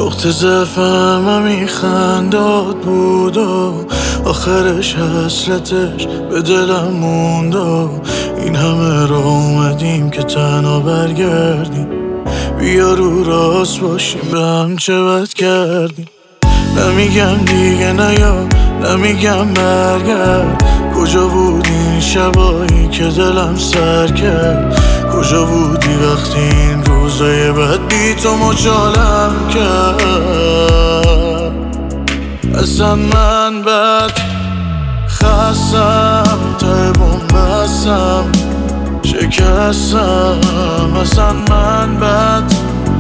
نقطه ضعفم میخنداد بود و آخرش حسرتش به دلم موند و این همه را اومدیم که تنها برگردیم. بیا رو راست باشیم به هم چه بد کردیم. نمیگم دیگه نیا، نمیگم برگرد. کجا بودی این شبایی که دلم سر کرد؟ کجا بودی وقتی این روزای بد بی تو مجالم کرد؟ اصلا من بد خستم، ته بومبستم، شکستم. اصلا من بد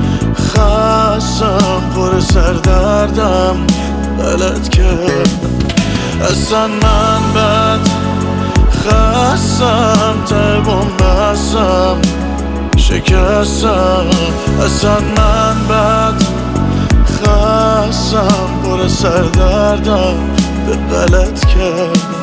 خستم، پر سردردم، غلط کردم. اصلا من بد خستم، ته بومبستم، شکستم. اصلا من بد خستم، پر سردردم، به غلط کردم.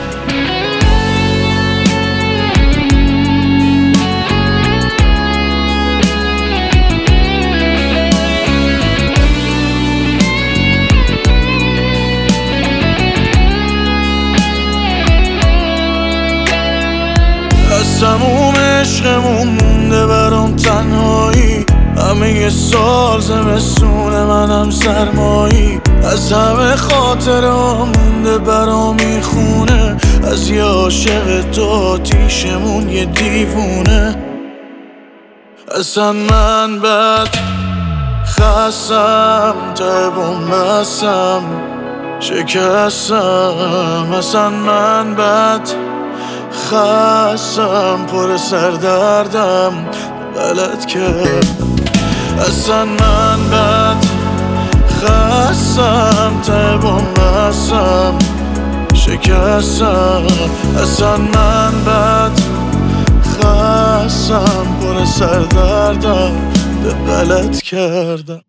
از تموم عشقمون مونده برام تنهایی. همه یه سال زمستون منم سرمایی. از همه خاطرام مونده برام این خونه. از یه عاشق تو آتیشمون یه دیوونه. اصلا من بد خستم، ته بومبستم، شکستم. اصلا من بد خستم، پر سردردم، غلط کردم. اصلا من بد خستم، ته بومبستم، شکستم. اصلا من بد خستم، پر سردردم، به غلط کردم.